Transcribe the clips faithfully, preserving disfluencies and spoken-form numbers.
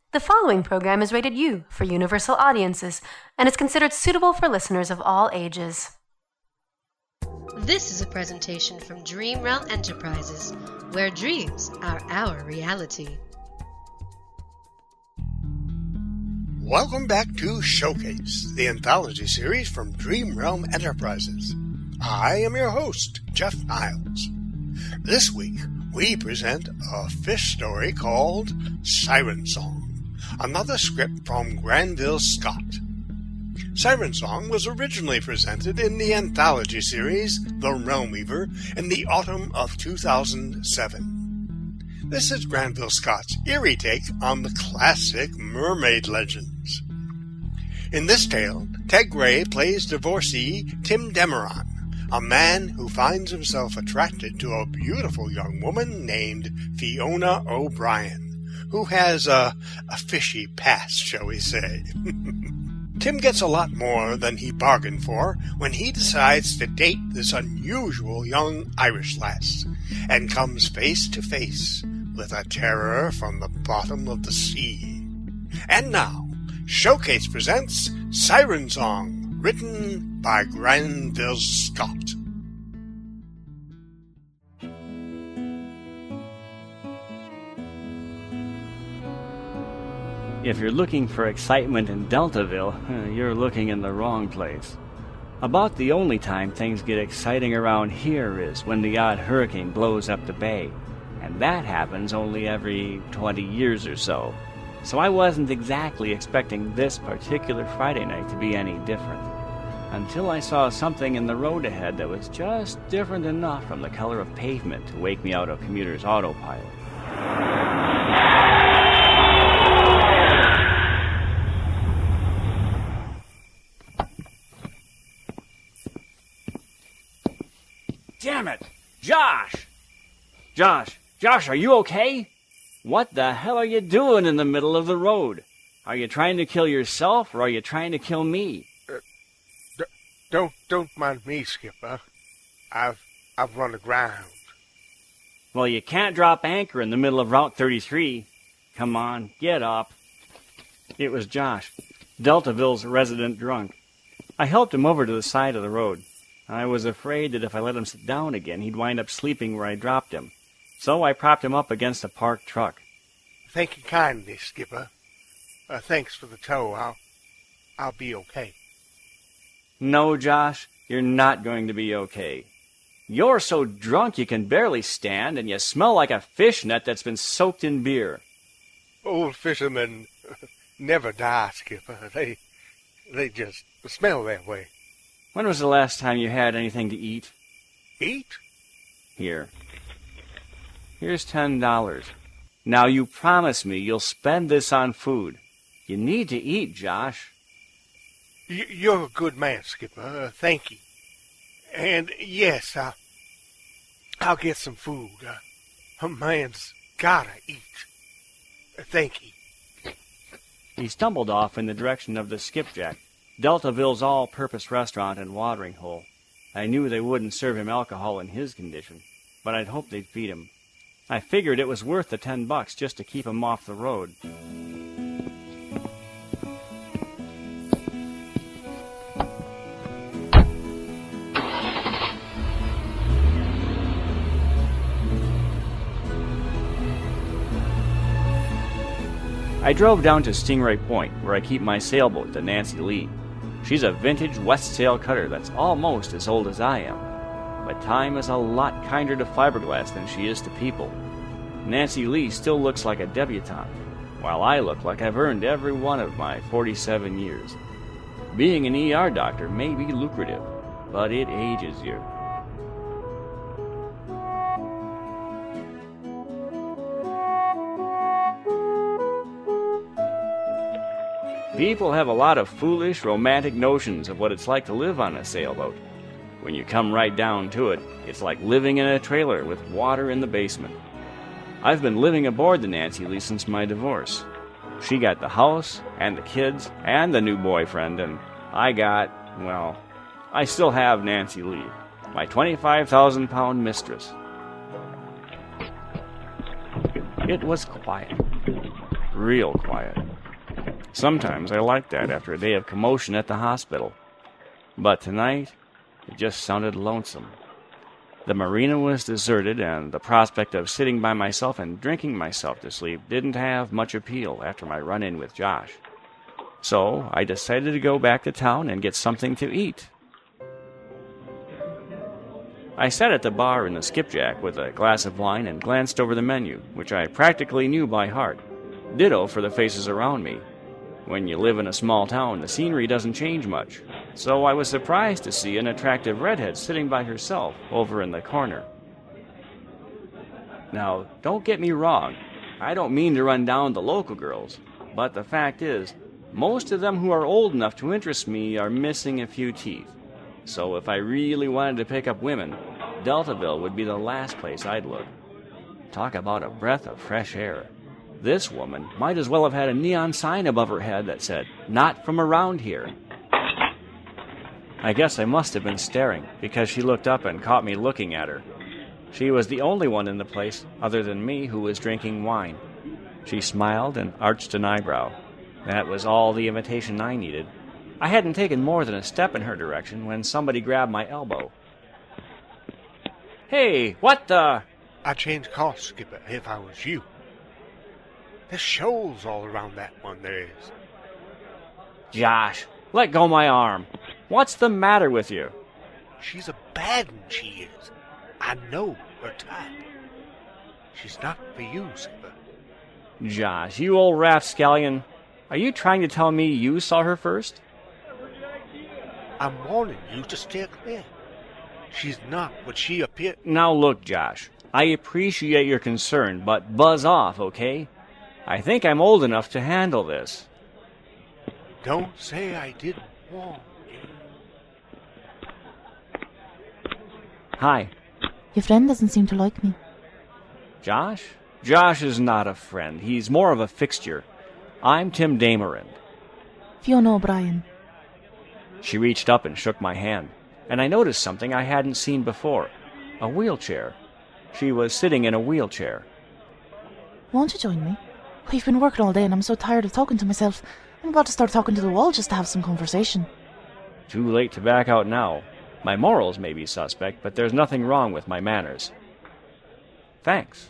The following program is rated U for universal audiences and is considered suitable for listeners of all ages. This is a presentation from Dream Realm Enterprises, where dreams are our reality. Welcome back to Showcase, the anthology series from Dream Realm Enterprises. I am your host, Jeff Niles. This week, we present a fish story called Siren Song, another script from Granville Scott. Siren Song was originally presented in the anthology series The Realm Weaver in the autumn of two thousand seven. This is Granville Scott's eerie take on the classic mermaid legends. In this tale, Ted Gray plays divorcee Tim Demeron, a man who finds himself attracted to a beautiful young woman named Fiona O'Brien, who has a, a fishy past, shall we say. Tim gets a lot more than he bargained for when he decides to date this unusual young Irish lass, and comes face to face with a terror from the bottom of the sea. And now, Showcase presents Siren Song, written by Granville Scott. If you're looking for excitement in Deltaville, you're looking in the wrong place. About the only time things get exciting around here is when the odd hurricane blows up the bay, and that happens only every twenty years or so. So I wasn't exactly expecting this particular Friday night to be any different, until I saw something in the road ahead that was just different enough from the color of pavement to wake me out of commuter's autopilot. Damn it! Josh! Josh! Josh, are you okay? What the hell are you doing in the middle of the road? Are you trying to kill yourself, or are you trying to kill me? Uh, d- don't don't mind me, Skipper. I've I've run aground. Well, you can't drop anchor in the middle of Route thirty-three. Come on, get up. It was Josh, Deltaville's resident drunk. I helped him over to the side of the road. I was afraid that if I let him sit down again, he'd wind up sleeping where I dropped him. So I propped him up against a parked truck. Thank you kindly, Skipper. Uh, thanks for the tow. I'll, I'll be okay. No, Josh, you're not going to be okay. You're so drunk you can barely stand, and you smell like a fishnet that's been soaked in beer. Old fishermen never die, Skipper. They, they just smell that way. When was the last time you had anything to eat? Eat? Here. Here's ten dollars. Now you promise me you'll spend this on food. You need to eat, Josh. Y- you're a good man, Skipper. Uh, thank you. And yes, I'll, I'll get some food. Uh, a man's gotta eat. Uh, thank you. He stumbled off in the direction of the Skipjack, Deltaville's all-purpose restaurant and watering hole. I knew they wouldn't serve him alcohol in his condition, but I'd hoped they'd feed him. I figured it was worth the ten bucks just to keep him off the road. I drove down to Stingray Point, where I keep my sailboat, the Nancy Lee. She's a vintage West Sail cutter that's almost as old as I am. But time is a lot kinder to fiberglass than she is to people. Nancy Lee still looks like a debutante, while I look like I've earned every one of my forty-seven years. Being an E R doctor may be lucrative, but it ages you. People have a lot of foolish, romantic notions of what it's like to live on a sailboat. When you come right down to it, it's like living in a trailer with water in the basement. I've been living aboard the Nancy Lee since my divorce. She got the house, and the kids, and the new boyfriend, and I got, well, I still have Nancy Lee, my twenty-five thousand pound mistress. It was quiet. Real quiet. Sometimes I like that after a day of commotion at the hospital. But tonight, it just sounded lonesome. The marina was deserted, and the prospect of sitting by myself and drinking myself to sleep didn't have much appeal after my run-in with Josh. So I decided to go back to town and get something to eat. I sat at the bar in the skipjack with a glass of wine and glanced over the menu, which I practically knew by heart. Ditto for the faces around me. When you live in a small town, the scenery doesn't change much. So I was surprised to see an attractive redhead sitting by herself over in the corner. Now, don't get me wrong. I don't mean to run down the local girls. But the fact is, most of them who are old enough to interest me are missing a few teeth. So if I really wanted to pick up women, Deltaville would be the last place I'd look. Talk about a breath of fresh air. This woman might as well have had a neon sign above her head that said, "Not from around here." I guess I must have been staring, because she looked up and caught me looking at her. She was the only one in the place, other than me, who was drinking wine. She smiled and arched an eyebrow. That was all the invitation I needed. I hadn't taken more than a step in her direction when somebody grabbed my elbow. "Hey, what the—" I'd change course, Skipper, if I was you. There's shoals all around that one, there is. "Josh, let go my arm. What's the matter with you?" She's a bad one, she is. I know her type. She's not for you, Skipper. "Josh, you old rapscallion. Are you trying to tell me you saw her first?" I'm warning you to steer clear. She's not what she appears. Now look, Josh, I appreciate your concern, but buzz off, okay? I think I'm old enough to handle this. Don't say I didn't warn you. Hi. Your friend doesn't seem to like me. Josh? Josh is not a friend. He's more of a fixture. I'm Tim Dameron. Fiona O'Brien. She reached up and shook my hand, and I noticed something I hadn't seen before. A wheelchair. She was sitting in a wheelchair. Won't you join me? We've been working all day and I'm so tired of talking to myself. I'm about to start talking to the wall just to have some conversation. Too late to back out now. My morals may be suspect, but there's nothing wrong with my manners. Thanks.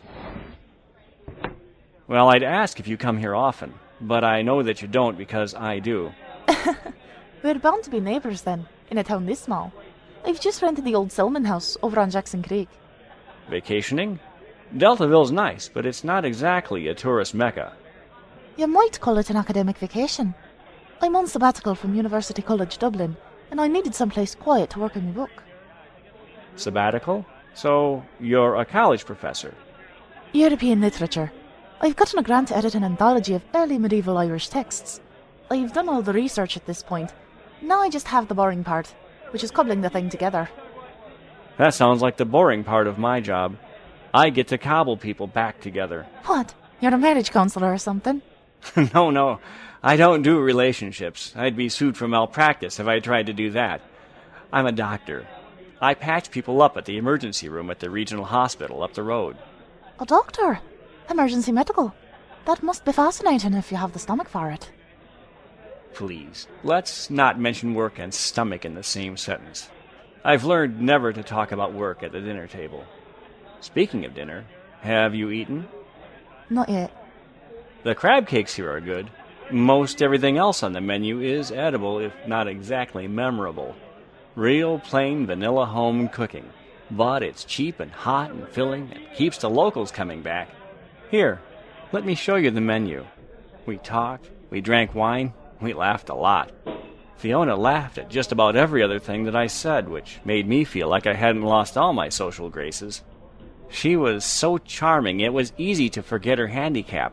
Well, I'd ask if you come here often, but I know that you don't because I do. We're bound to be neighbours then, in a town this small. I've just rented the old Selman house over on Jackson Creek. Vacationing? Deltaville's nice, but it's not exactly a tourist mecca. You might call it an academic vacation. I'm on sabbatical from University College Dublin, and I needed someplace quiet to work on my book. Sabbatical? So, you're a college professor? European literature. I've gotten a grant to edit an anthology of early medieval Irish texts. I've done all the research at this point. Now I just have the boring part, which is cobbling the thing together. That sounds like the boring part of my job. I get to cobble people back together. What? You're a marriage counselor or something? No, no. I don't do relationships. I'd be sued for malpractice if I tried to do that. I'm a doctor. I patch people up at the emergency room at the regional hospital up the road. A doctor? Emergency medical? That must be fascinating if you have the stomach for it. Please, let's not mention work and stomach in the same sentence. I've learned never to talk about work at the dinner table. Speaking of dinner, have you eaten? Not yet. The crab cakes here are good. Most everything else on the menu is edible, if not exactly memorable. Real plain vanilla home cooking. But it's cheap and hot and filling and keeps the locals coming back. Here, let me show you the menu. We talked, we drank wine, we laughed a lot. Fiona laughed at just about every other thing that I said, which made me feel like I hadn't lost all my social graces. She was so charming, it was easy to forget her handicap.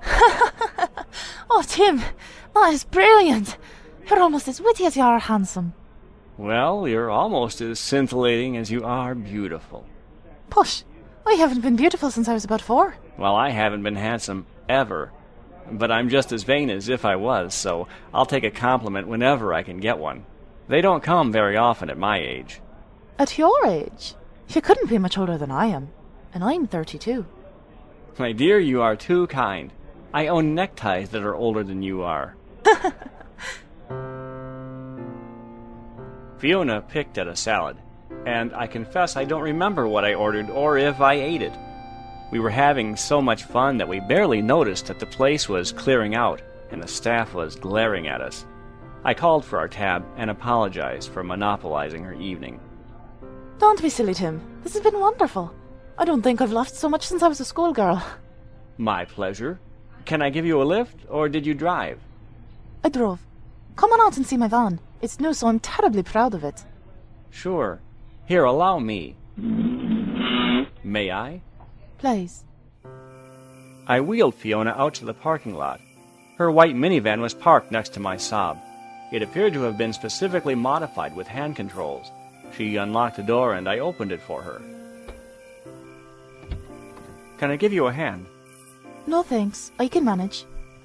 Oh, Tim, that is brilliant. You're almost as witty as you are handsome. Well, you're almost as scintillating as you are beautiful. Push, I haven't been beautiful since I was about four. Well, I haven't been handsome ever. But I'm just as vain as if I was, so I'll take a compliment whenever I can get one. They don't come very often at my age. At your age? You couldn't be much older than I am. And I'm thirty-two. My dear, you are too kind. I own neckties that are older than you are. Fiona picked at a salad, and I confess I don't remember what I ordered or if I ate it. We were having so much fun that we barely noticed that the place was clearing out and the staff was glaring at us. I called for our tab and apologized for monopolizing her evening. Don't be silly, Tim. This has been wonderful. I don't think I've laughed so much since I was a schoolgirl. My pleasure. Can I give you a lift, or did you drive? I drove. Come on out and see my van. It's new, so I'm terribly proud of it. Sure. Here, allow me. May I? Please. I wheeled Fiona out to the parking lot. Her white minivan was parked next to my Saab. It appeared to have been specifically modified with hand controls. She unlocked the door and I opened it for her. Can I give you a hand? No thanks. I can manage.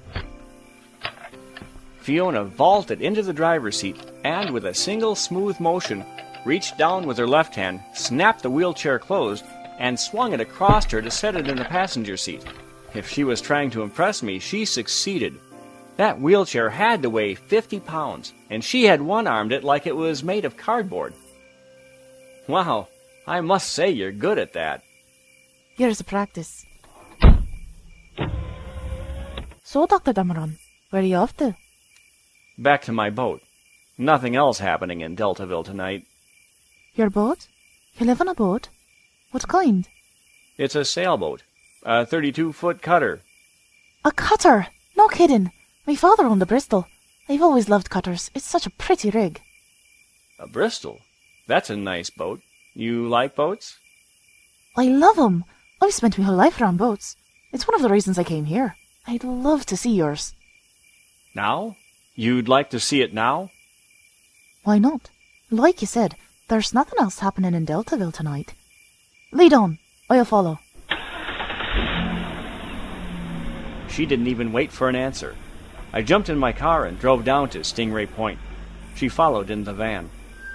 Fiona vaulted into the driver's seat and, with a single smooth motion, reached down with her left hand, snapped the wheelchair closed, and swung it across her to set it in the passenger seat. If she was trying to impress me, she succeeded. That wheelchair had to weigh fifty pounds, and she had one-armed it like it was made of cardboard. Wow, I must say you're good at that. Here's a practice. So, Doctor Dameron, where are you off to? Back to my boat. Nothing else happening in Deltaville tonight. Your boat? You live on a boat? What kind? It's a sailboat. A thirty-two foot cutter. A cutter? No kidding. My father owned a Bristol. I've always loved cutters. It's such a pretty rig. A Bristol? That's a nice boat. You like boats? I love 'em. I've spent my whole life around boats. It's one of the reasons I came here. I'd love to see yours. Now? You'd like to see it now? Why not? Like you said, there's nothing else happening in Deltaville tonight. Lead on. I'll follow. She didn't even wait for an answer. I jumped in my car and drove down to Stingray Point. She followed in the van.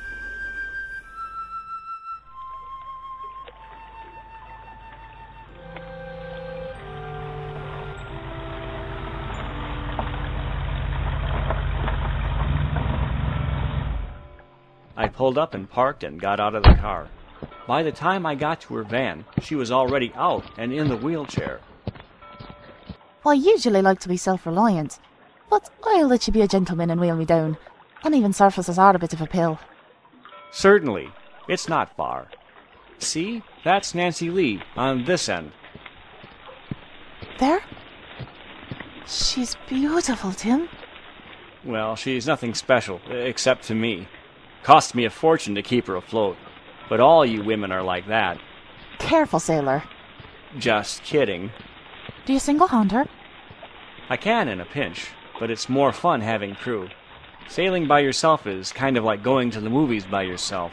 I pulled up and parked and got out of the car. By the time I got to her van, she was already out and in the wheelchair. I usually like to be self-reliant, but I'll let you be a gentleman and wheel me down. Uneven surfaces are a bit of a pill. Certainly. It's not far. See? That's Nancy Lee on this end. There? She's beautiful, Tim. Well, she's nothing special, except to me. Cost me a fortune to keep her afloat. But all you women are like that. Careful, sailor. Just kidding. Do you single-hand her? I can in a pinch, but it's more fun having crew. Sailing by yourself is kind of like going to the movies by yourself.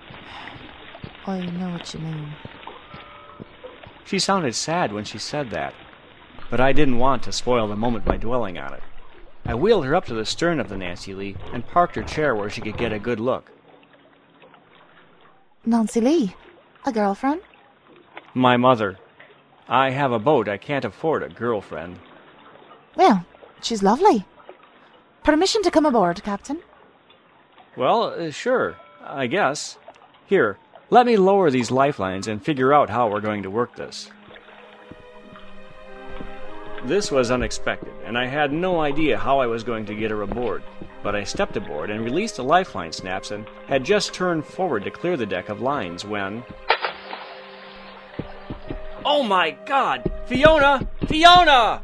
I know what you mean. She sounded sad when she said that, but I didn't want to spoil the moment by dwelling on it. I wheeled her up to the stern of the Nancy Lee and parked her chair where she could get a good look. Nancy Lee? A girlfriend? My mother. I have a boat. I can't afford a girlfriend. Well, she's lovely. Permission to come aboard, Captain? Well, uh, sure, I guess. Here, let me lower these lifelines and figure out how we're going to work this. This was unexpected, and I had no idea how I was going to get her aboard. But I stepped aboard and released the lifeline snaps and had just turned forward to clear the deck of lines when... Oh my God! Fiona! Fiona!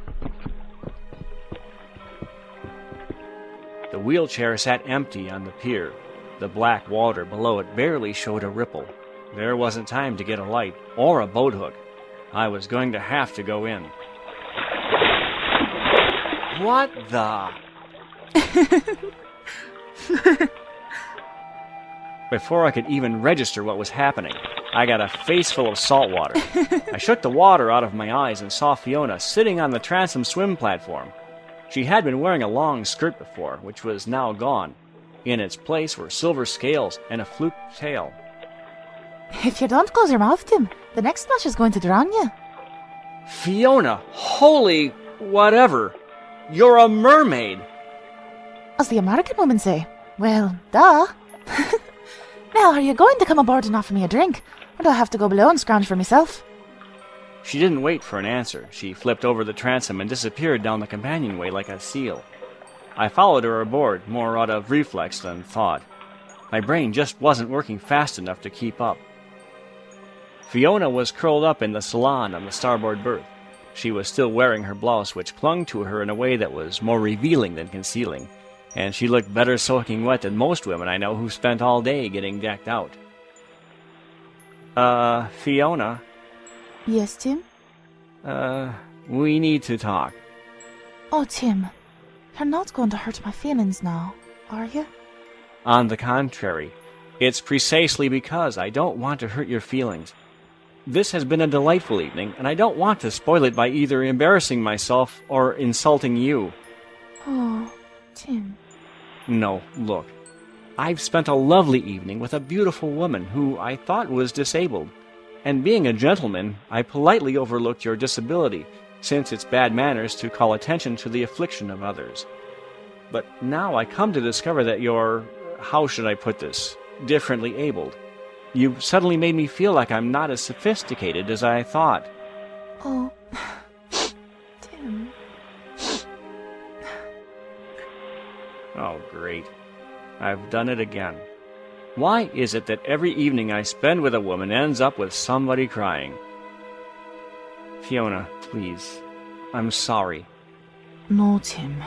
The wheelchair sat empty on the pier. The black water below it barely showed a ripple. There wasn't time to get a light or a boat hook. I was going to have to go in. What the... Before I could even register what was happening, I got a face full of salt water. I shook the water out of my eyes and saw Fiona sitting on the transom swim platform. She had been wearing a long skirt before, which was now gone. In its place were silver scales and a fluke tail. If you don't close your mouth, Tim, the next splash is going to drown you. Fiona! Holy... whatever. You're a mermaid. As the American women say. Well, duh. Now, are you going to come aboard and offer me a drink? Or do I have to go below and scrounge for myself? She didn't wait for an answer. She flipped over the transom and disappeared down the companionway like a seal. I followed her aboard, more out of reflex than thought. My brain just wasn't working fast enough to keep up. Fiona was curled up in the salon on the starboard berth. She was still wearing her blouse, which clung to her in a way that was more revealing than concealing, and she looked better soaking wet than most women I know who spent all day getting decked out. Uh, Fiona? Yes, Tim? Uh, we need to talk. Oh, Tim, you're not going to hurt my feelings now, are you? On the contrary, it's precisely because I don't want to hurt your feelings. This has been a delightful evening, and I don't want to spoil it by either embarrassing myself or insulting you. Oh, Tim. No, look. I've spent a lovely evening with a beautiful woman who I thought was disabled. And being a gentleman, I politely overlooked your disability, since it's bad manners to call attention to the affliction of others. But now I come to discover that you're, how should I put this, differently abled. You've suddenly made me feel like I'm not as sophisticated as I thought. Oh, Tim. Oh, great. I've done it again. Why is it that every evening I spend with a woman ends up with somebody crying? Fiona, please. I'm sorry. No, Tim.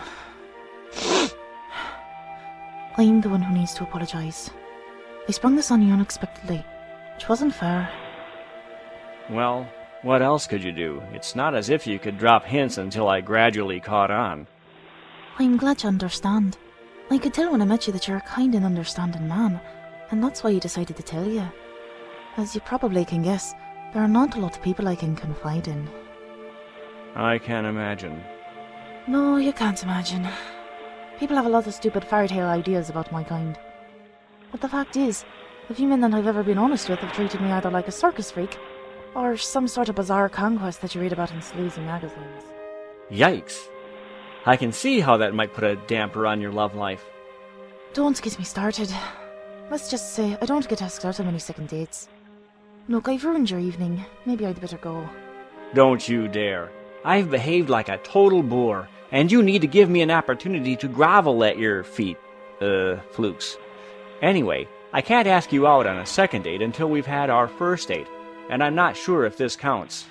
I'm the one who needs to apologise. I sprung this on you unexpectedly, which wasn't fair. Well, what else could you do? It's not as if you could drop hints until I gradually caught on. I'm glad you understand. I could tell when I met you that you're a kind and understanding man, and that's why I decided to tell you. As you probably can guess, there are not a lot of people I can confide in. I can imagine. No, you can't imagine. People have a lot of stupid fairy tale ideas about my kind. But the fact is, the few men that I've ever been honest with have treated me either like a circus freak, or some sort of bizarre conquest that you read about in sleazy magazines. Yikes! I can see how that might put a damper on your love life. Don't get me started. Let's just say I don't get asked out on many second dates. Look, I've ruined your evening. Maybe I'd better go. Don't you dare. I've behaved like a total boor, and you need to give me an opportunity to grovel at your feet, uh, flukes. Anyway, I can't ask you out on a second date until we've had our first date, and I'm not sure if this counts.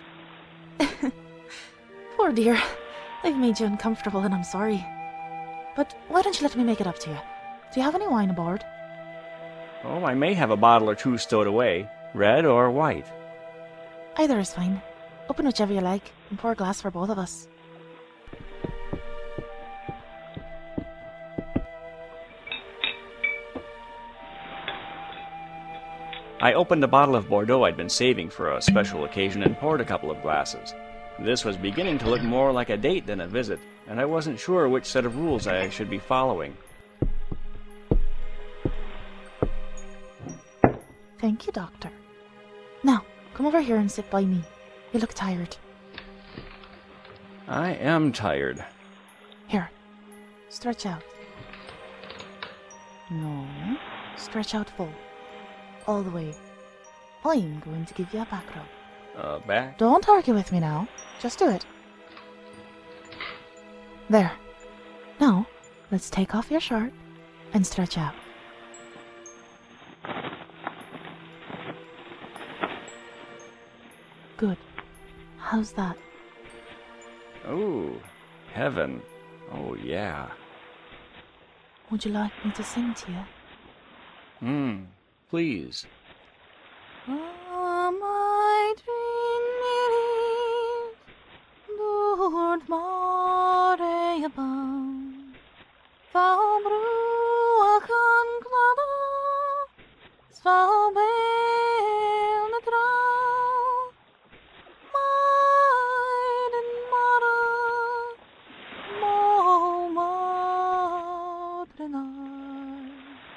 Poor dear. I've made you uncomfortable and I'm sorry. But why don't you let me make it up to you? Do you have any wine aboard? Oh, I may have a bottle or two stowed away, red or white. Either is fine. Open whichever you like, and pour a glass for both of us. I opened a bottle of Bordeaux I'd been saving for a special occasion and poured a couple of glasses. This was beginning to look more like a date than a visit, and I wasn't sure which set of rules I should be following. Thank you, Doctor. Now, come over here and sit by me. You look tired. I am tired. Here, stretch out. No, stretch out full. All the way. I'm going to give you a back rub. Uh, back? Don't argue with me now. Just do it. There. Now, let's take off your shirt and stretch out. Good. How's that? Oh, heaven. Oh, yeah. Would you like me to sing to you? Hmm, please. Am I dreaming? Lord Mareaban, Thou bruakan glada, Thou belne dra, Maiden mara, Mo madrenai,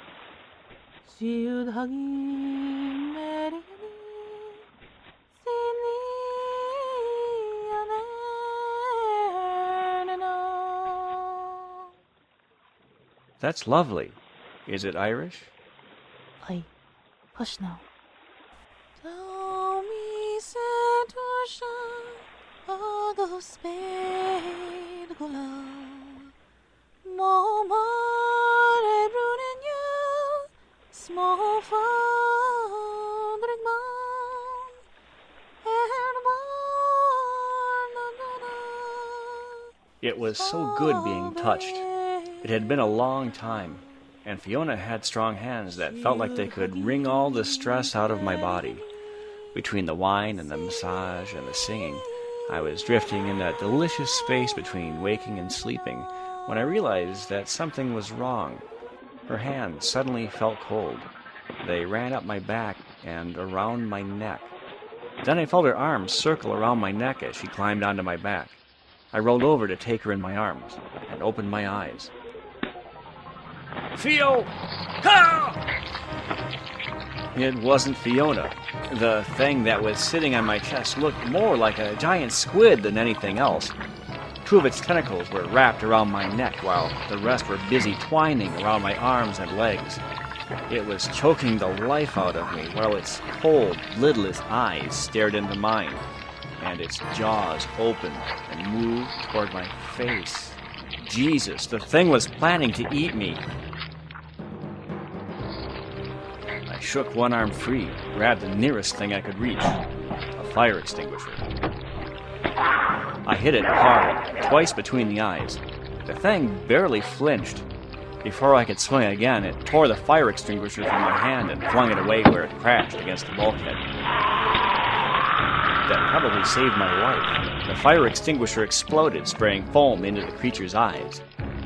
Siud hagin meri. That's lovely. Is it Irish? I... Hush now. It was so good being touched. It had been a long time, and Fiona had strong hands that felt like they could wring all the stress out of my body. Between the wine and the massage and the singing, I was drifting in that delicious space between waking and sleeping when I realized that something was wrong. Her hands suddenly felt cold. They ran up my back and around my neck. Then I felt her arms circle around my neck as she climbed onto my back. I rolled over to take her in my arms and opened my eyes. Fio! Ha! It wasn't Fiona. The thing that was sitting on my chest looked more like a giant squid than anything else. Two of its tentacles were wrapped around my neck while the rest were busy twining around my arms and legs. It was choking the life out of me while its cold, lidless eyes stared into mine, and its jaws opened and moved toward my face. Jesus, the thing was planning to eat me. I shook one arm free, grabbed the nearest thing I could reach, a fire extinguisher. I hit it hard, twice between the eyes. The thing barely flinched. Before I could swing again, it tore the fire extinguisher from my hand and flung it away where it crashed against the bulkhead. That probably saved my life. The fire extinguisher exploded, spraying foam into the creature's eyes.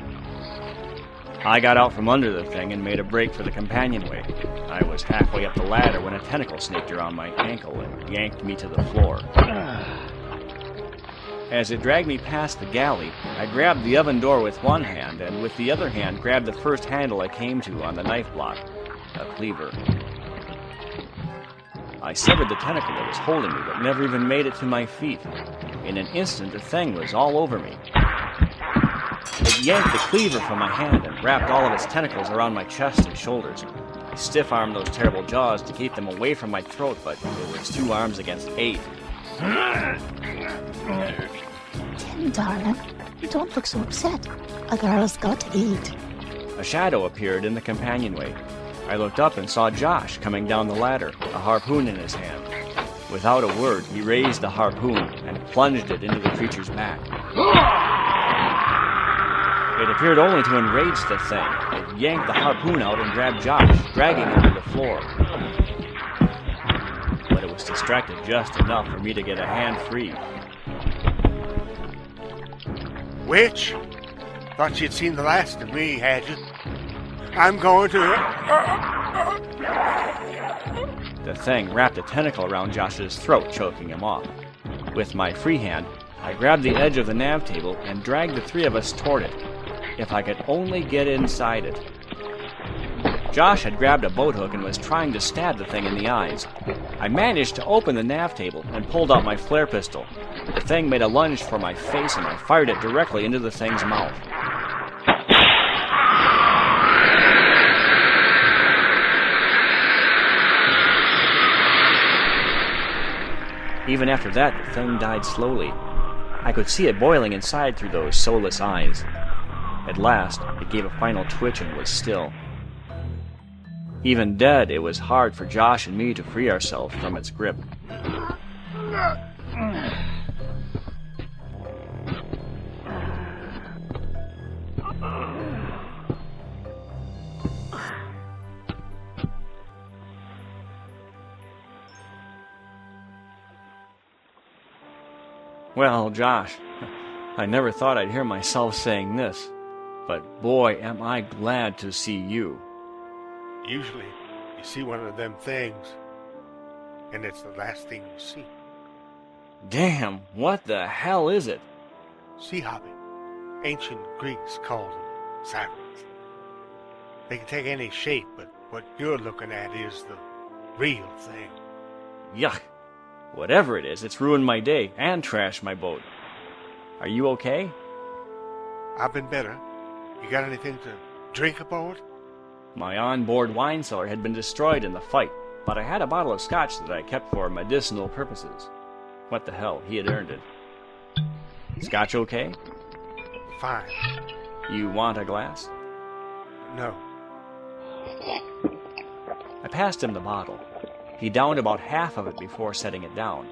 I got out from under the thing and made a break for the companionway. I was halfway up the ladder when a tentacle snaked around my ankle and yanked me to the floor. As it dragged me past the galley, I grabbed the oven door with one hand and with the other hand grabbed the first handle I came to on the knife block, a cleaver. I severed the tentacle that was holding me but never even made it to my feet. In an instant, the thing was all over me. It yanked the cleaver from my hand and wrapped all of its tentacles around my chest and shoulders. I stiff-armed those terrible jaws to keep them away from my throat, but it was two arms against eight. Tim, darling, you don't look so upset. A girl's got to eat. A shadow appeared in the companionway. I looked up and saw Josh coming down the ladder, a harpoon in his hand. Without a word, he raised the harpoon and plunged it into the creature's back. It appeared only to enrage the thing. It yanked the harpoon out and grabbed Josh, dragging him to the floor. But it was distracted just enough for me to get a hand free. Witch? Thought you'd seen the last of me, had you? I'm going to... The thing wrapped a tentacle around Josh's throat, choking him off. With my free hand, I grabbed the edge of the nav table and dragged the three of us toward it. If I could only get inside it. Josh had grabbed a boat hook and was trying to stab the thing in the eyes. I managed to open the nav table and pulled out my flare pistol. The thing made a lunge for my face and I fired it directly into the thing's mouth. Even after that, the thing died slowly. I could see it boiling inside through those soulless eyes. At last, it gave a final twitch and was still. Even dead, it was hard for Josh and me to free ourselves from its grip. Well, Josh, I never thought I'd hear myself saying this, but boy, am I glad to see you. Usually, you see one of them things, and it's the last thing you see. Damn, what the hell is it? Sea hopping. Ancient Greeks called them sirens. They can take any shape, but what you're looking at is the real thing. Yuck. Whatever it is, it's ruined my day and trashed my boat. Are you okay? I've been better. You got anything to drink aboard? My onboard wine cellar had been destroyed in the fight, but I had a bottle of scotch that I kept for medicinal purposes. What the hell, he had earned it. Scotch okay? Fine. You want a glass? No. I passed him the bottle. He downed about half of it before setting it down.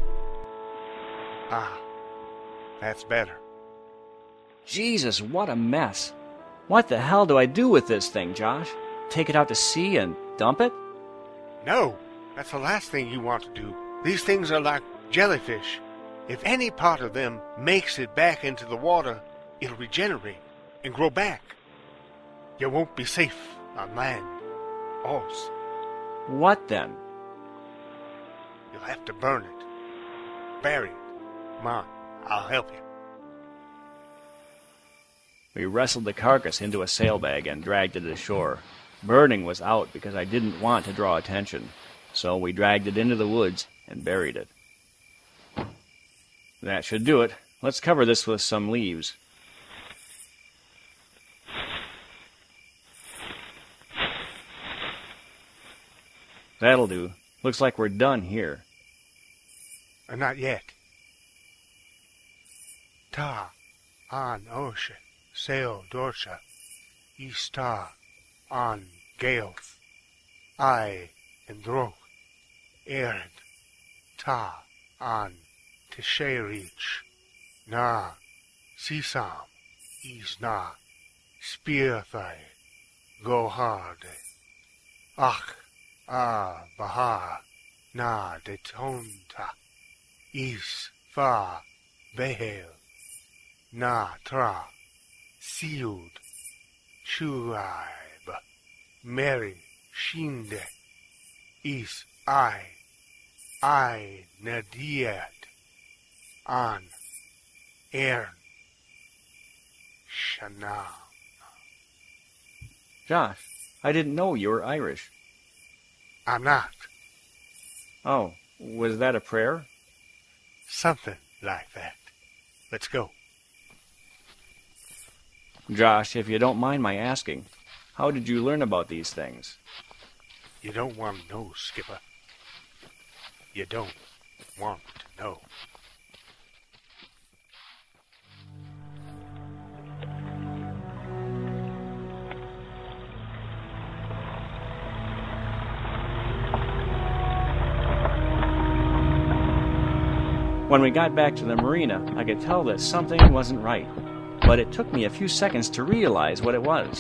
Ah, that's better. Jesus, what a mess. What the hell do I do with this thing, Josh? Take it out to sea and dump it? No, that's the last thing you want to do. These things are like jellyfish. If any part of them makes it back into the water, it'll regenerate and grow back. You won't be safe on land or sea. What then? You'll have to burn it. Bury it. Come on, I'll help you. We wrestled the carcass into a sailbag and dragged it ashore. Burning was out because I didn't want to draw attention, so we dragged it into the woods and buried it. That should do it. Let's cover this with some leaves. That'll do. Looks like we're done here. Uh, not yet. Ta, an oshe, seo dorsha, ista, an geoth, I, and droch, erend, ta, an, tesherich, na, sisam, is na, spearthai, go hard, ach, ah, bahar, na, detonta, is, fa, behel, na, tra, siud, chuaib, mary, shinde, is, I, I, nadiat, an, ern, shana. Josh, I didn't know you were Irish. I'm not. Oh, was that a prayer? Something like that. Let's go. Josh, if you don't mind my asking, how did you learn about these things? You don't want to know, Skipper. You don't want to know. When we got back to the marina, I could tell that something wasn't right, but it took me a few seconds to realize what it was.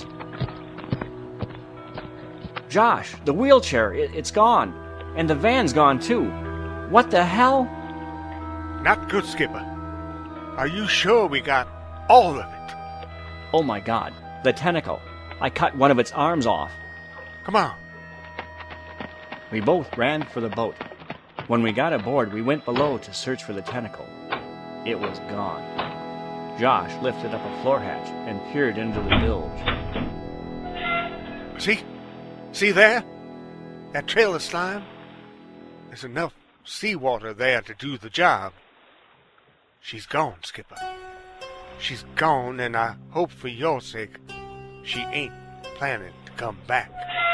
Josh, the wheelchair, it, it's gone, and the van's gone too. What the hell? Not good, Skipper. Are you sure we got all of it? Oh my God, the tentacle. I cut one of its arms off. Come on. We both ran for the boat. When we got aboard, we went below to search for the tentacle. It was gone. Josh lifted up a floor hatch and peered into the bilge. See? See there? That trail of slime? There's enough seawater there to do the job. She's gone, Skipper. She's gone, and I hope for your sake she ain't planning to come back.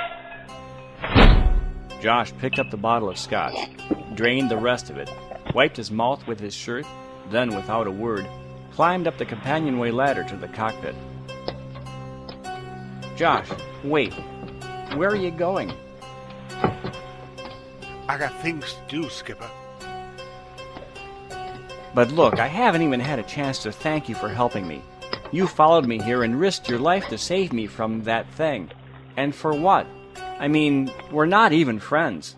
Josh picked up the bottle of scotch, drained the rest of it, wiped his mouth with his shirt, then, without a word, climbed up the companionway ladder to the cockpit. Josh, wait. Where are you going? I got things to do, Skipper. But look, I haven't even had a chance to thank you for helping me. You followed me here and risked your life to save me from that thing. And for what? I mean, we're not even friends.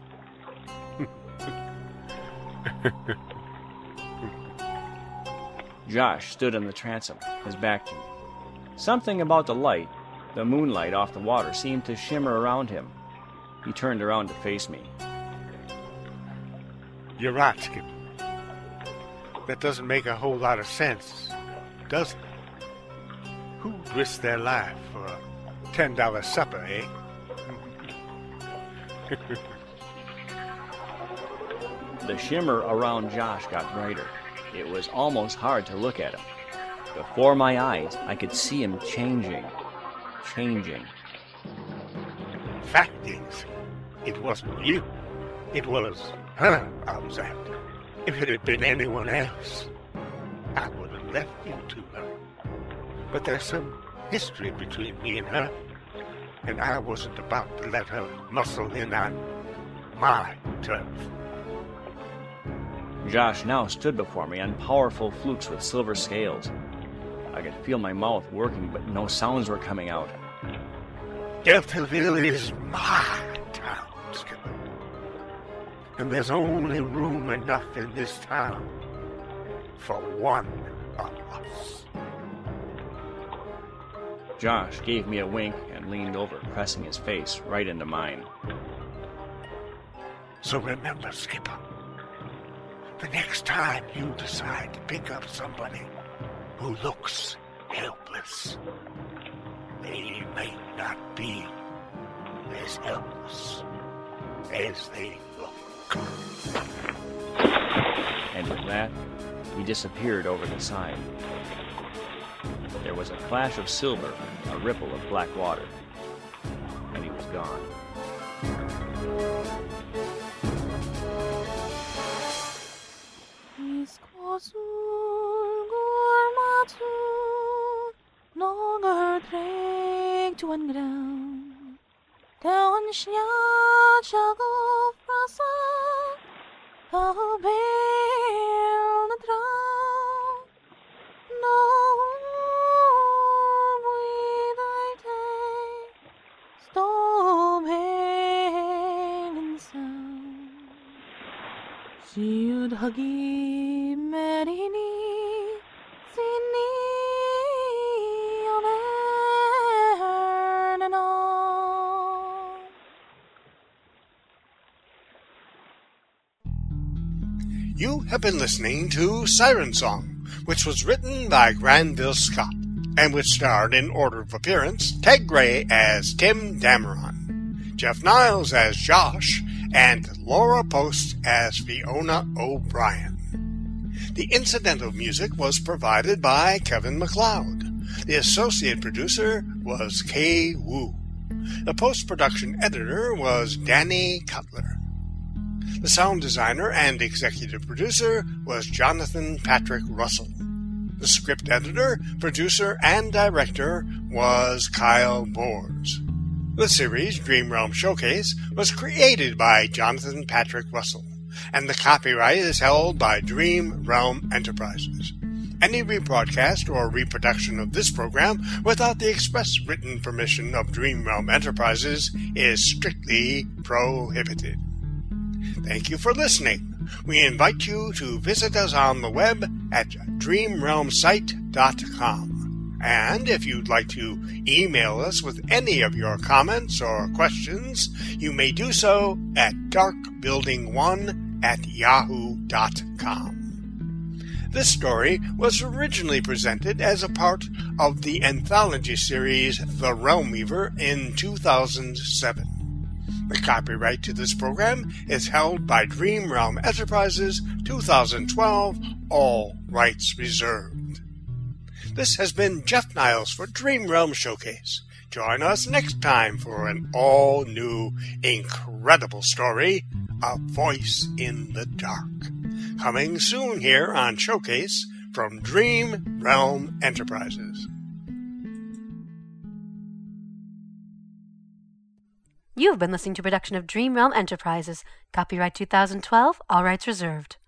Josh stood in the transom, his back to me. Something about the light, the moonlight off the water, seemed to shimmer around him. He turned around to face me. You're right, Skipper. That doesn't make a whole lot of sense, does it? Who'd risk their life for a ten dollar supper, eh? The shimmer around Josh got brighter. It was almost hard to look at him. Before my eyes, I could see him changing. changing. Fact is, it wasn't you. It was her I was after. If it had been anyone else, I would have left you to her. But there's some history between me and her, and I wasn't about to let her muscle in on my turf. Josh now stood before me on powerful flutes with silver scales. I could feel my mouth working, but no sounds were coming out. Deltaville is my town, Skipper. And there's only room enough in this town for one of us. Josh gave me a wink and leaned over, pressing his face right into mine. So remember, Skipper, the next time you decide to pick up somebody who looks helpless, they may not be as helpless as they look. And with that, he disappeared over the side. There was a flash of silver, a ripple of black water, and he was gone. Siud hagi merini sini onernano. You have been listening to Siren Song, which was written by Granville Scott, and which starred in order of appearance Ted Gray as Tim Dameron, Jeff Niles as Josh, and Laura Post as Fiona O'Brien. The incidental music was provided by Kevin MacLeod. The associate producer was Kay Wu. The post-production editor was Danny Cutler. The sound designer and executive producer was Jonathan Patrick Russell. The script editor, producer, and director was Kyle Bors. The series, Dream Realm Showcase, was created by Jonathan Patrick Russell, and the copyright is held by Dream Realm Enterprises. Any rebroadcast or reproduction of this program without the express written permission of Dream Realm Enterprises is strictly prohibited. Thank you for listening. We invite you to visit us on the web at dream realm site dot com. And if you'd like to email us with any of your comments or questions, you may do so at dark building one at yahoo dot com. This story was originally presented as a part of the anthology series The Realm Weaver in two thousand seven. The copyright to this program is held by Dream Realm Enterprises two thousand twelve, all rights reserved. This has been Jeff Niles for Dream Realm Showcase. Join us next time for an all-new, incredible story, A Voice in the Dark. Coming soon here on Showcase from Dream Realm Enterprises. You've been listening to a production of Dream Realm Enterprises. Copyright two thousand twelve, all rights reserved.